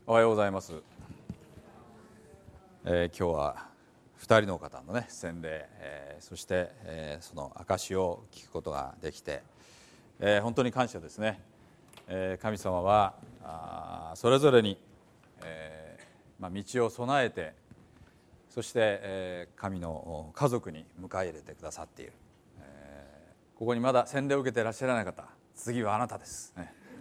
おはようございます。今日は2人の方のね洗礼、そして、その証を聞くことができて、本当に感謝ですね。神様はそれぞれに、道を備えて、そして、神の家族に迎え入れてくださっている。ここにまだ洗礼を受けていらっしゃらない方、次はあなたです、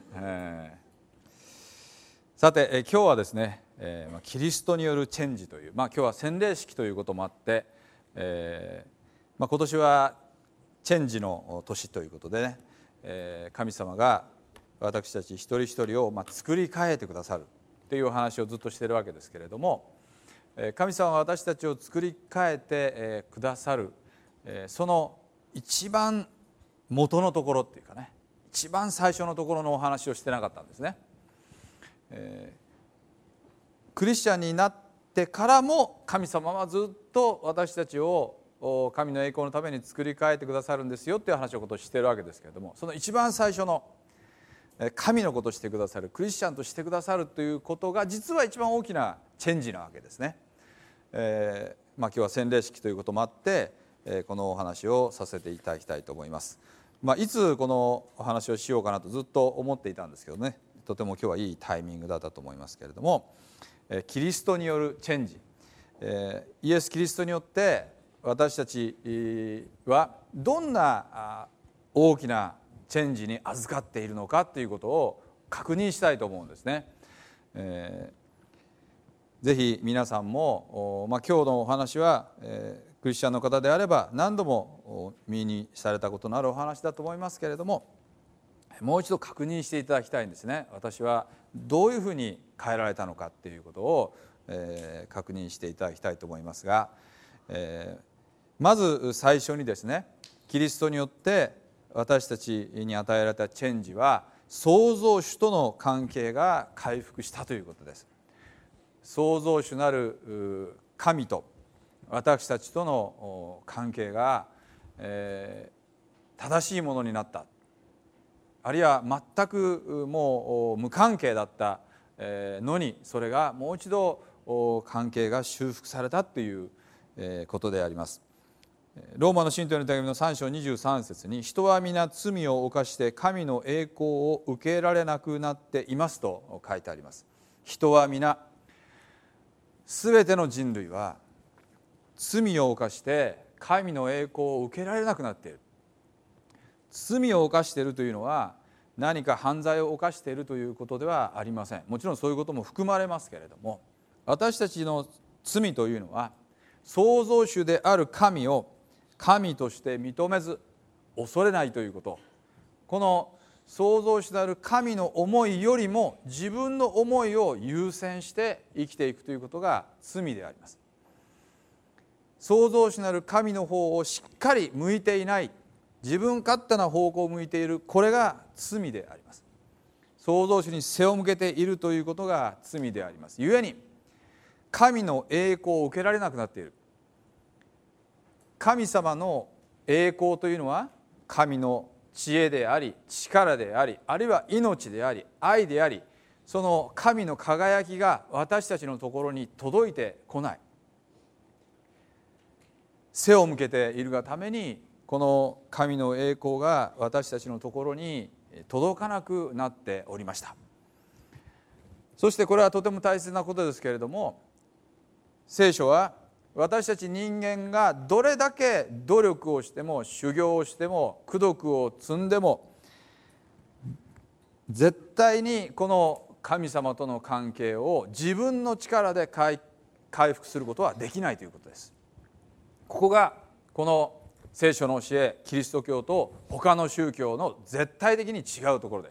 さて、今日はですね、キリストによるチェンジという、今日は洗礼式ということもあって、今年はチェンジの年ということでね、神様が私たち一人一人を作り変えてくださるというお話をずっとしているわけですけれども、神様が私たちを作り変えてくださる、その一番元のところっていうかね、一番最初のところのお話をしてなかったんですね。クリスチャンになってからも神様はずっと私たちを神の栄光のために作り変えてくださるんですよっていう話をしているわけですけれども、その一番最初の神のことをしてくださる、クリスチャンとしてくださるということが実は一番大きなチェンジなわけですね。今日は洗礼式ということもあって、このお話をさせていただきたいと思います。いつこのお話をしようかなとずっと思っていたんですけどね、とても今日はいいタイミングだったと思いますけれども、キリストによるチェンジ、イエス・キリストによって私たちはどんな大きなチェンジに預かっているのかということを確認したいと思うんですね。ぜひ皆さんも、今日のお話は、クリスチャンの方であれば何度も耳にされたことのあるお話だと思いますけれども、もう一度確認していただきたいんですね。私はどういうふうに変えられたのかっていうことを、確認していただきたいと思いますが、まず最初にですね、キリストによって私たちに与えられたチェンジは創造主との関係が回復したということです。創造主なる神と私たちとの関係が、正しいものになった、あるいは全くもう無関係だったのに、それがもう一度関係が修復されたということであります。ローマの信徒への手紙の3章23節に、人は皆罪を犯して神の栄光を受けられなくなっていますと書いてあります。人は皆、すべての人類は罪を犯して神の栄光を受けられなくなっている。罪を犯しているというのは何か犯罪を犯しているということではありません。もちろんそういうことも含まれますけれども、私たちの罪というのは創造主である神を神として認めず恐れないということ、この創造主である神の思いよりも自分の思いを優先して生きていくということが罪であります。創造主なる神の方をしっかり向いていない、自分勝手な方向を向いている、これが罪であります。創造主に背を向けているということが罪であります。ゆえに神の栄光を受けられなくなっている。神様の栄光というのは神の知恵であり、力であり、あるいは命であり、愛であり、その神の輝きが私たちのところに届いてこない。背を向けているがために、この神の栄光が私たちのところに届かなくなっておりました。そしてこれはとても大切なことですけれども、聖書は私たち人間がどれだけ努力をしても修行をしても功徳を積んでも、絶対にこの神様との関係を自分の力で回復することはできないということです。ここがこの聖書の教え、キリスト教と他の宗教の絶対的に違うところです。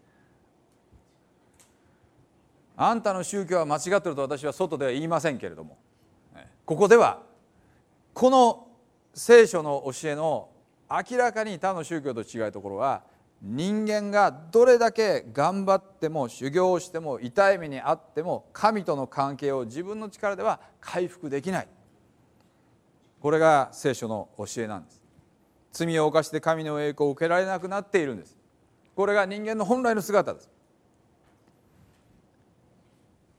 あんたの宗教は間違ってると私は外では言いませんけれども、ここではこの聖書の教えの明らかに他の宗教と違うところは、人間がどれだけ頑張っても修行をしても痛い目にあっても神との関係を自分の力では回復できない。これが聖書の教えなんです。罪を犯して神の栄光を受けられなくなっているんです。これが人間の本来の姿です。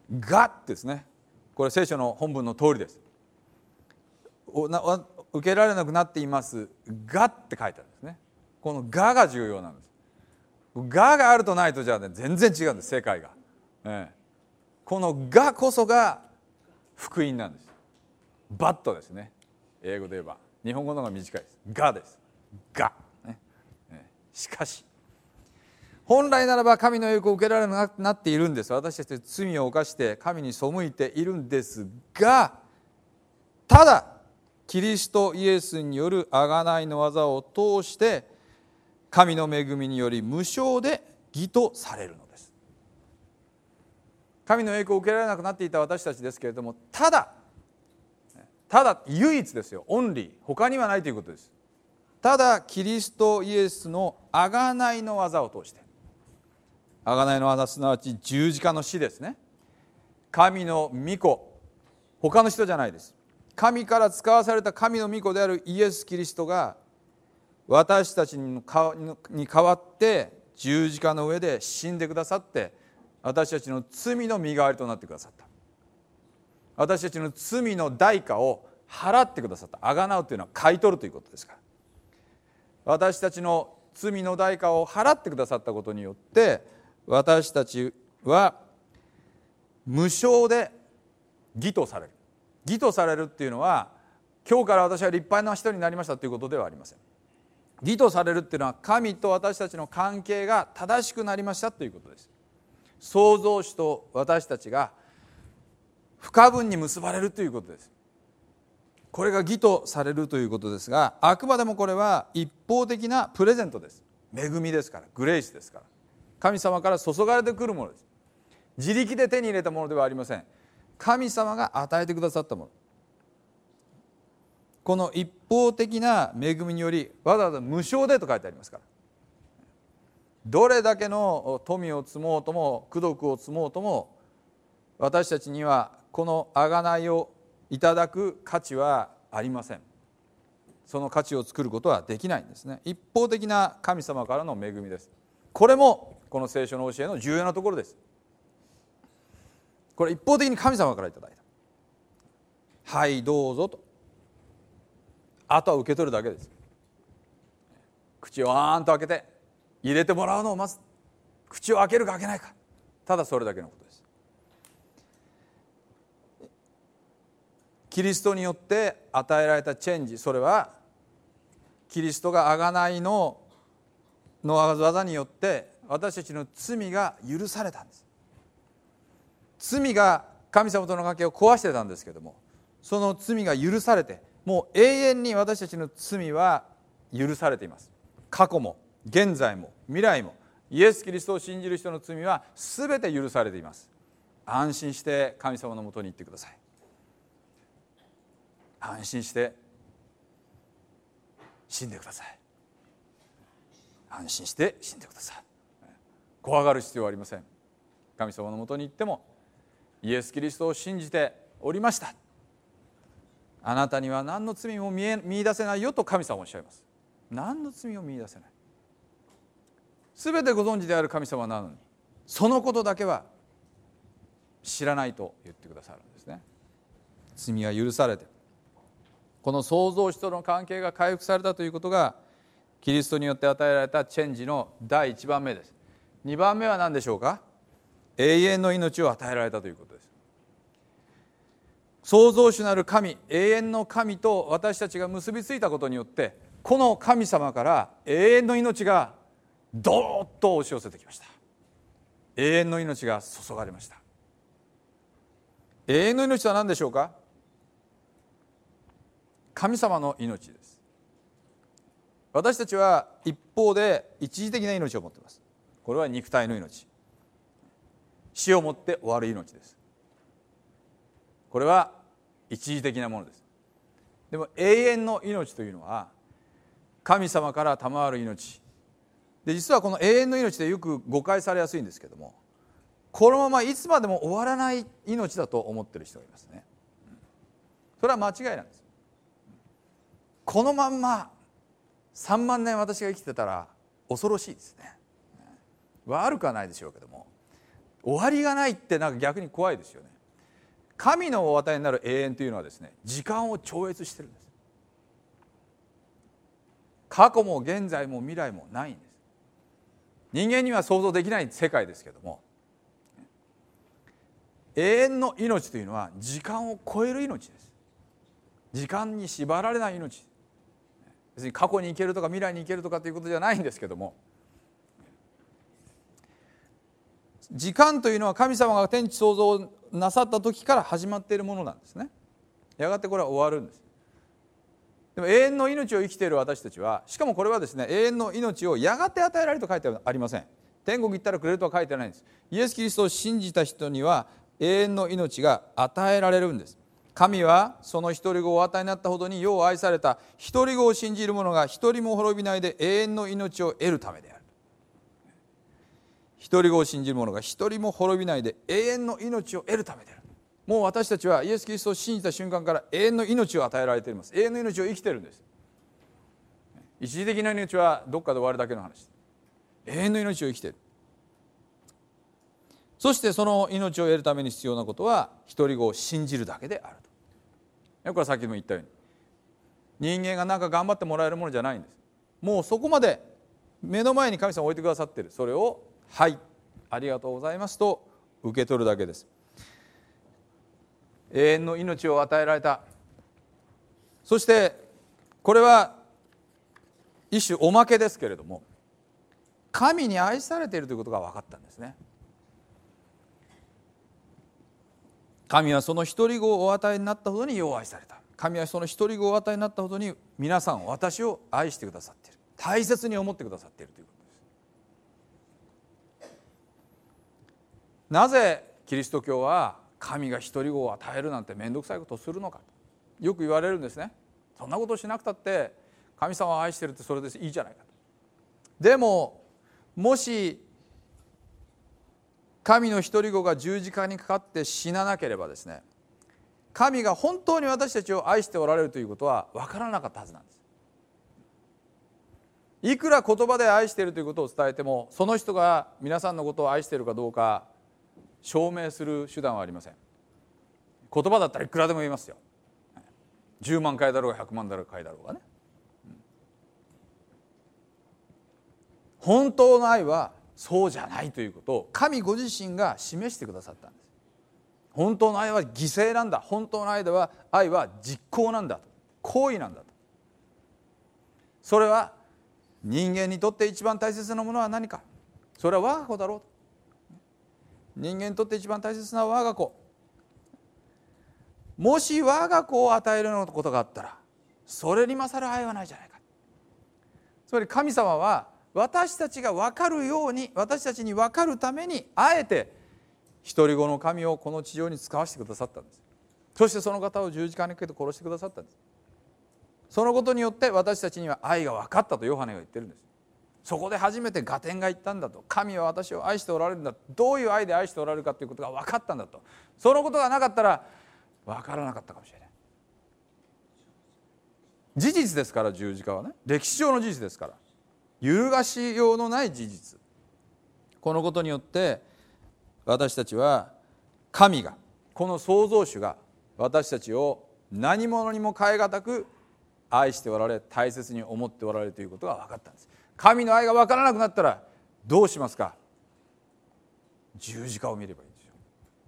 がですね、これ聖書の本文の通りです。受けられなくなっていますがって書いてあるんですね。このがが重要なんです。ががあるとないとじゃあね、全然違うんです、世界が。このがこそが福音なんです。バットですね、英語で言えば。日本語の方が短いです。がです。が、ね。しかし本来ならば神の栄光を受けられなくなっているんです。私たちは罪を犯して神に背いているんですが、ただキリストイエスによる贖いの技を通して神の恵みにより無償で義とされるのです。神の栄光を受けられなくなっていた私たちですけれども、ただ唯一ですよ、オンリー、他にはないということです。ただキリストイエスの贖いの技を通して、贖いの技すなわち十字架の死ですね。神の御子、他の人じゃないです。神から使わされた神の御子であるイエス・キリストが私たちに代わって十字架の上で死んでくださって、私たちの罪の身代わりとなってくださった。私たちの罪の代価を払ってくださった。贖うというのは買い取るということですから、私たちの罪の代価を払ってくださったことによって、私たちは無償で義とされる。義とされるっていうのは、今日から私は立派な人になりましたということではありません。義とされるっていうのは、神と私たちの関係が正しくなりましたということです。創造主と私たちが不可分に結ばれるということです。これが義とされるということですが、あくまでもこれは一方的なプレゼントです。恵みですから、グレイスですから、神様から注がれてくるものです。自力で手に入れたものではありません。神様が与えてくださったもの。この一方的な恵みにより、わざわざ無償でと書いてありますから、どれだけの富を積もうとも功徳を積もうとも、私たちにはこの贖いをいただく価値はありません。その価値を作ることはできないんですね。一方的な神様からの恵みです。これもこの聖書の教えの重要なところです。これ一方的に神様からいただいた。はいどうぞと。あとは受け取るだけです。口をあーんと開けて入れてもらうのを待つ。口を開けるか開けないか、ただそれだけのことです。キリストによって与えられたチェンジ、それはキリストが贖いの技によって私たちの罪が許されたんです。罪が神様との関係を壊してたんですけども、その罪が許されて、もう永遠に私たちの罪は許されています。過去も現在も未来もイエス・キリストを信じる人の罪は全て許されています。安心して神様のもとに行ってください。安心して死んでください。安心して死んでください。怖がる必要はありません。神様のもとに行っても、イエス・キリストを信じておりました、あなたには何の罪も見出せないよと神様はおっしゃいます。何の罪も見出せない。すべてご存知である神様なのに、そのことだけは知らないと言ってくださるんですね。罪は許されて、この創造主との関係が回復されたということが、キリストによって与えられたチェンジの第1番目です。2番目は何でしょうか。永遠の命を与えられたということです。創造主なる神、永遠の神と私たちが結びついたことによって、この神様から永遠の命がどーっと押し寄せてきました。永遠の命が注がれました。永遠の命は何でしょうか。神様の命です。私たちは一方で一時的な命を持っています。これは肉体の命、死をもって終わる命です。これは一時的なものです。でも永遠の命というのは神様から賜る命で、実はこの永遠の命でよく誤解されやすいんですけども、このままいつまでも終わらない命だと思っている人がいますね。それは間違いなんです。このまんま3万年私が生きてたら恐ろしいですね。悪くはないでしょうけども、 終わりがないってなんか逆に怖いですよね。神のお与えになる永遠というのはですね、時間を超越してるんです。過去も現在も未来もないんです。人間には想像できない世界ですけども、永遠の命というのは時間を超える命です。時間に縛られない命。別に過去に行けるとか未来に行けるとかということじゃないんですけども、時間というのは神様が天地創造をなさった時から始まっているものなんですね。やがてこれは終わるんです。でも永遠の命を生きている私たちは、しかもこれはですね、永遠の命をやがて与えられると書いてはありません。天国行ったらくれるとは書いてないんです。イエス・キリストを信じた人には永遠の命が与えられるんです。神はその一人子をお与えになったほどによう愛された一人子を信じる者が一人も滅びないで永遠の命を得るためである。一人子を信じる者が一人も滅びないで永遠の命を得るためである。もう私たちはイエス・キリストを信じた瞬間から永遠の命を与えられています。永遠の命を生きているんです。一時的な命はどっかで終わるだけの話。永遠の命を生きている。そしてその命を得るために必要なことは一人子を信じるだけであると。これはさっきも言ったように、人間が何か頑張ってもらえるものじゃないんです。もうそこまで目の前に神様を置いてくださっている。それをはい、ありがとうございますと受け取るだけです。永遠の命を与えられた。そしてこれは一種おまけですけれども、神に愛されているということが分かったんですね。神はその一人子をお与えになったほどによう愛された。神はその一人子をお与えになったほどに皆さん私を愛してくださっている。大切に思ってくださっているということです。なぜキリスト教は神が一人子を与えるなんて面倒くさいことをするのかとよく言われるんですね。そんなことをしなくたって神様を愛しているってそれでいいじゃないかと。でももし神の一人子が十字架にかかって死ななければですね、神が本当に私たちを愛しておられるということは分からなかったはずなんです。いくら言葉で愛しているということを伝えても、その人が皆さんのことを愛しているかどうか証明する手段はありません。言葉だったらいくらでも言いますよ。10万回だろうが100万回だろうがね。本当の愛はそうじゃないということを神ご自身が示してくださったんです。本当の愛は犠牲なんだ。本当の愛は実行なんだと、行為なんだと。それは人間にとって一番大切なものは何か。それは我が子だろうと。人間にとって一番大切な我が子。もし我が子を与えるようなことがあったら、それに勝る愛はないじゃないか。つまり神様は私たちが分かるように、私たちに分かるためにあえて一人子の神をこの地上に使わせてくださったんです。そしてその方を十字架にかけて殺してくださったんです。そのことによって私たちには愛が分かったとヨハネが言ってるんです。そこで初めて合点が言ったんだと。神は私を愛しておられるんだ。どういう愛で愛しておられるかということが分かったんだと。そのことがなかったら分からなかったかもしれない。事実ですから、十字架はね、歴史上の事実ですから、揺るがしようのない事実。このことによって私たちは神が、この創造主が私たちを何者にも代え難く愛しておられ、大切に思っておられるということが分かったんです。神の愛が分からなくなったらどうしますか。十字架を見ればいいんですよ。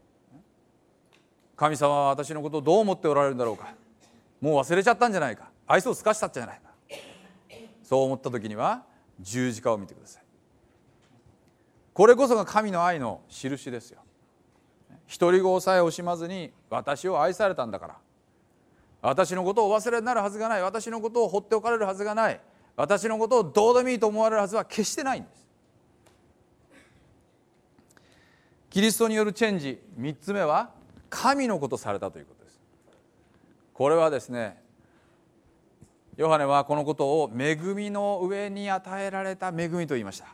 神様は私のことをどう思っておられるんだろうか。もう忘れちゃったんじゃないか。愛想を尽かしたんじゃないか。そう思った時には十字架を見てください。これこそが神の愛の印ですよ。一人子さえ惜しまずに私を愛されたんだから、私のことをお忘れになるはずがない。私のことを放っておかれるはずがない。私のことをどうでもいいと思われるはずは決してないんです。キリストによるチェンジ、3つ目は神のことされたということです。これはですね、ヨハネはこのことを恵みの上に与えられた恵みと言いました。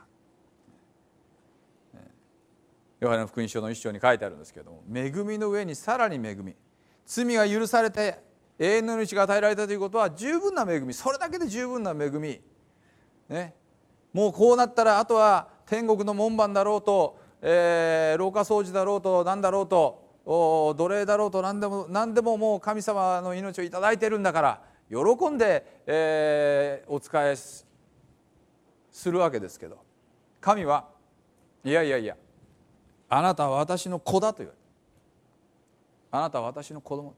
ヨハネの福音書の1章に書いてあるんですけれども、恵みの上にさらに恵み、罪が許されて永遠の命が与えられたということは十分な恵み、それだけで十分な恵み、ね、もうこうなったらあとは天国の門番だろうと廊下掃除だろうと何だろうと奴隷だろうと何でももう神様の命をいただいているんだから喜んで、お仕えするわけですけど、神はいやいやいや、あなたは私の子だと言われる。あなたは私の子供、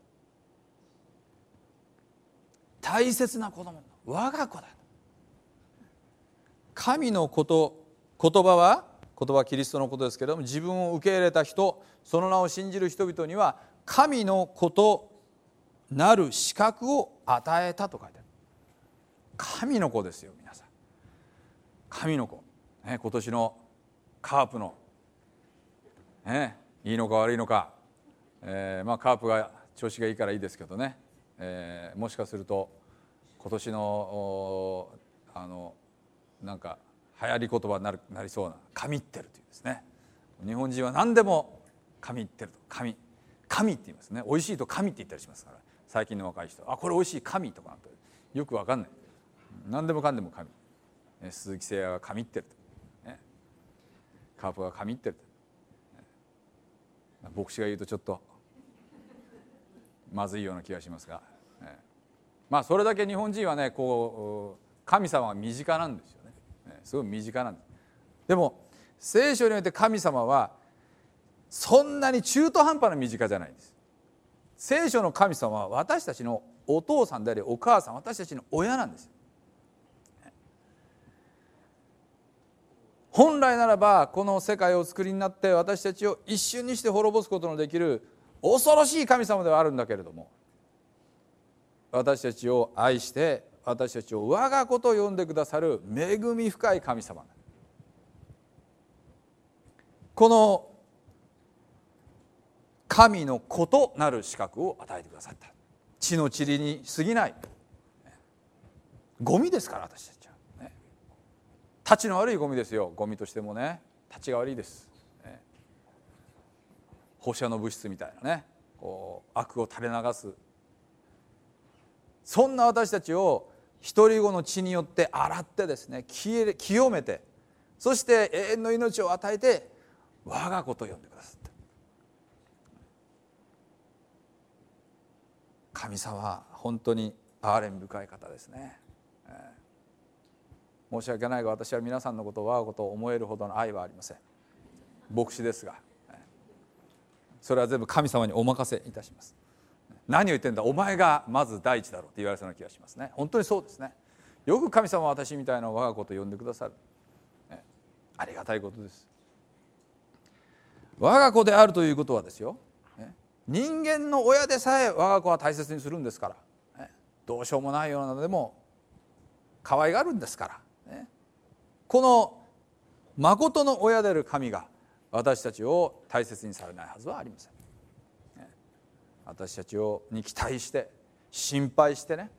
大切な子供だ、我が子だ。神の言葉はキリストのことですけれども、自分を受け入れた人、その名を信じる人々には神の子となる資格を与えたと書いてある。神の子ですよ、皆さん。神の子、今年のカープの、いいのか悪いのか、カープが調子がいいからいいですけどね、もしかすると今年のなんか流行り言葉になりそうな神ってるというですね。日本人は何でも神ってると、神って言いますね。美味しいと神って言ったりしますから、最近の若い人、これ美味しい神とかなんてよく分かんない。何でもかんでも神、鈴木誠也が神ってると、カープが神ってると、牧師が言うとちょっとまずいような気がしますが、それだけ日本人はね、こう神様が身近なんですよね。すごい身近なんです。でも聖書において神様はそんなに中途半端な身近じゃないんです。聖書の神様は私たちのお父さんでありお母さん、私たちの親なんですよ。本来ならばこの世界をお作りになって私たちを一瞬にして滅ぼすことのできる恐ろしい神様ではあるんだけれども、私たちを愛して私たちを我が子と呼んでくださる恵み深い神様。この神の子となる資格を与えてくださった。地の塵に過ぎないゴミですから、私たちはね。たちの悪いゴミですよ。ゴミとしてもね、たちが悪いです、放射能物質みたいなね、こう悪を垂れ流す、そんな私たちを一人子の血によって洗ってですね、清めて、そして永遠の命を与えて我が子と呼んでくださった。神様は本当に憐れみ深い方ですね。申し訳ないが私は皆さんのことを我が子と思えるほどの愛はありません。牧師ですが、それは全部神様にお任せいたします。何を言ってんだ、お前がまず第一だろうって言われそうな気がしますね。本当にそうですね。よく神様は私みたいな我が子と呼んでくださる、ありがたいことです。我が子であるということはですよ、人間の親でさえ我が子は大切にするんですから、どうしようもないようなのでも可愛がるんですから、この誠の親である神が私たちを大切にされないはずはありません。私たちに期待して心配してね、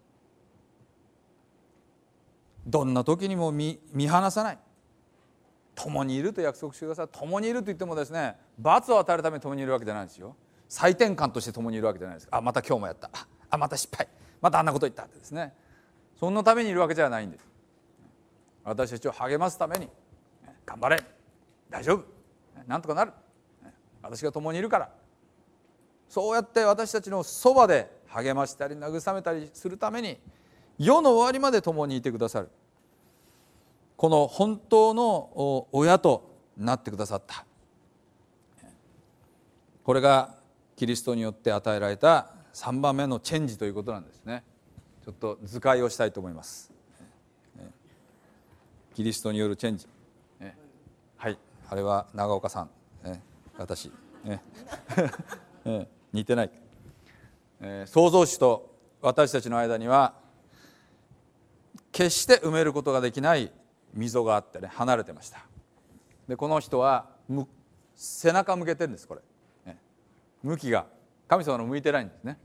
どんな時にも見放さない、共にいると約束してください。共にいると言ってもですね、罰を与えるために共にいるわけじゃないんですよ。最転換として共にいるわけじゃないです。また今日もやった、また失敗、またあんなこと言ったってですね、そんなためにいるわけじゃないんです。私たちを励ますために、頑張れ、大丈夫、なんとかなる、私が共にいるから、そうやって私たちのそばで励ましたり慰めたりするために世の終わりまで共にいてくださる、この本当の親となってくださった。これがキリストによって与えられた3番目のチェンジということなんですね。ちょっと図解をしたいと思います。キリストによるチェンジ、はい、あれは長岡さん、私、似てない、創造主と私たちの間には決して埋めることができない溝があってね、離れてました。でこの人は背中向けてるんです。これ、向きが神様の向いてないんですね、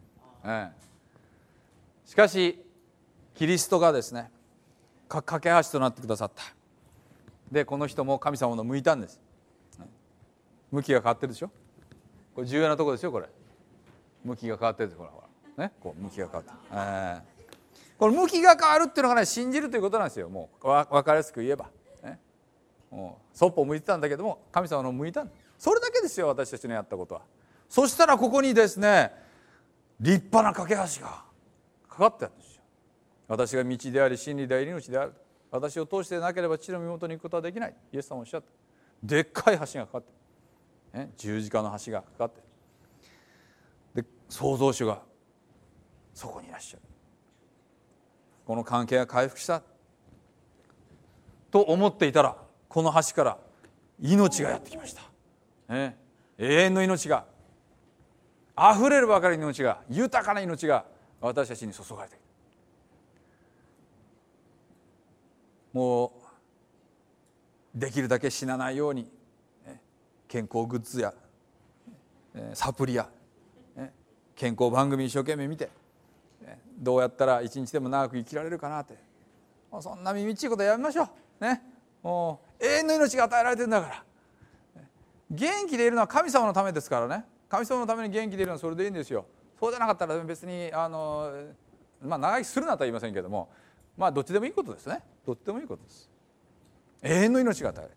しかしキリストがですね架け橋となってくださった。でこの人も神様の向いたんです。向きが変わってるでしょ。これ重要なところですよ。これ向きが変わってるんです。ほら、こう向きが変わって、これ向きが変わるっていうのがね、信じるということなんですよ。もう分かりやすく言えば、 そっぽを向いてたんだけども神様の向いた。それだけですよ、私たちのやったことは。そしたらここにですね、立派な架け橋がかかってあるんですよ。私が道であり真理であり命である。私を通してなければ父の身元に行くことはできない。イエス様おっしゃった。でっかい橋がかかってる、ね、十字架の橋がかかってる。で創造主がそこにいらっしゃる。この関係が回復したと思っていたら、この橋から命がやってきました、ね、永遠の命が、あふれるばかりの命が、豊かな命が私たちに注がれている。もうできるだけ死なないように、健康グッズやサプリや健康番組一生懸命見て、どうやったら一日でも長く生きられるかなって、もうそんな耳っちいことやめましょうね。もう永遠の命が与えられてるんだから。元気でいるのは神様のためですからね。神様のために元気でいるのはそれでいいんですよ。そうじゃなかったら別に長生きするなとは言いませんけれども、どっちでもいいことですね。どっちでもいいことです。永遠の命が与えられる。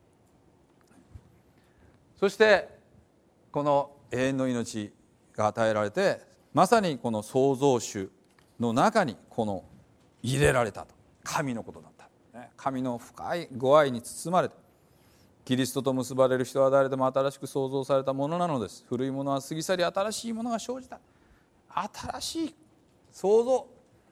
そしてこの永遠の命が与えられて、まさにこの創造主の中にこの入れられたと、神のことだった。神の深いご愛に包まれて、キリストと結ばれる人は誰でも新しく創造されたものなのです。古いものは過ぎ去り、新しいものが生じた。新しい創造。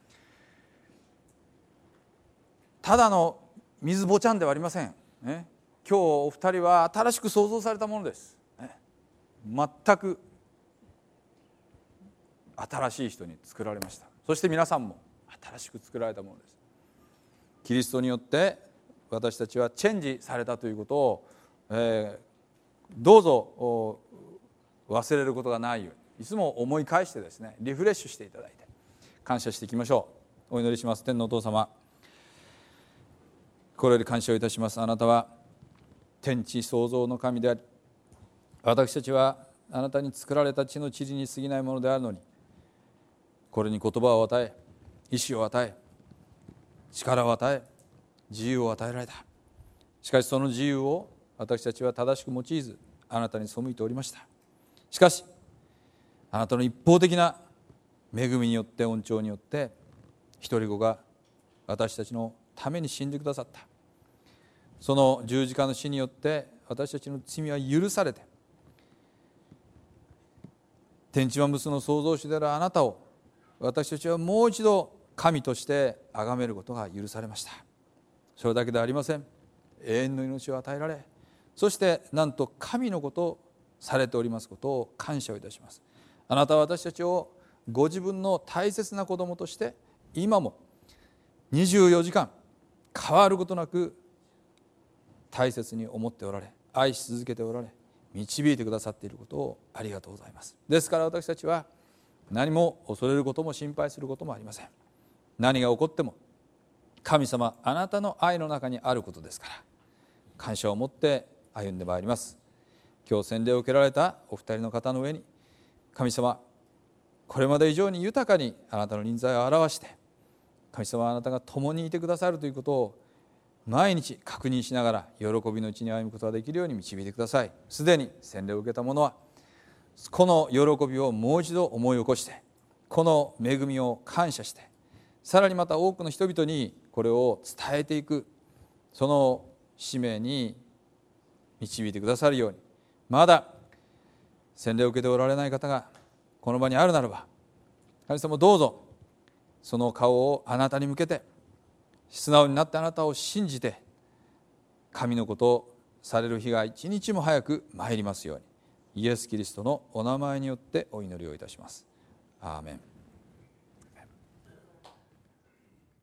ただの水ぼちゃんではありません、今日お二人は新しく創造されたものです、全く新しい人に作られました。そして皆さんも新しく作られたものです。キリストによって私たちはチェンジされたということを、どうぞ忘れることがないようにいつも思い返してですね、リフレッシュしていただいて感謝していきましょう。お祈りします。天のお父様、これより感謝をいたします。あなたは天地創造の神であり、私たちはあなたに作られた地の塵に過ぎないものであるのに、これに言葉を与え、意志を与え、力を与え、自由を与えられた。しかしその自由を私たちは正しく用いず、あなたに背いておりました。しかしあなたの一方的な恵みによって、恩寵によって、一人子が私たちのために死んでくださった。その十字架の死によって私たちの罪は許されて、天地万物の創造主であるあなたを私たちはもう一度神として崇めることが許されました。それだけではありません。永遠の命を与えられ、そしてなんと神のことをされておりますことを感謝をいたします。あなたは私たちをご自分の大切な子供として今も24時間変わることなく大切に思っておられ、愛し続けておられ、導いてくださっていることをありがとうございます。ですから私たちは何も恐れることも心配することもありません。何が起こっても神様あなたの愛の中にあることですから、感謝を持って歩んでまいります。今日洗礼を受けられたお二人の方の上に、神様これまで以上に豊かにあなたの臨在を表して、神様はあなたが共にいてくださるということを毎日確認しながら喜びのうちに歩むことができるように導いてください。すでに洗礼を受けた者はこの喜びをもう一度思い起こして、この恵みを感謝して、さらにまた多くの人々にこれを伝えていく、その使命に導いてくださるように、まだ洗礼を受けておられない方がこの場にあるならば、神様どうぞその顔をあなたに向けて、素直になってあなたを信じて神のことをされる日が一日も早く参りますように、イエス・キリストのお名前によってお祈りをいたします。アーメン。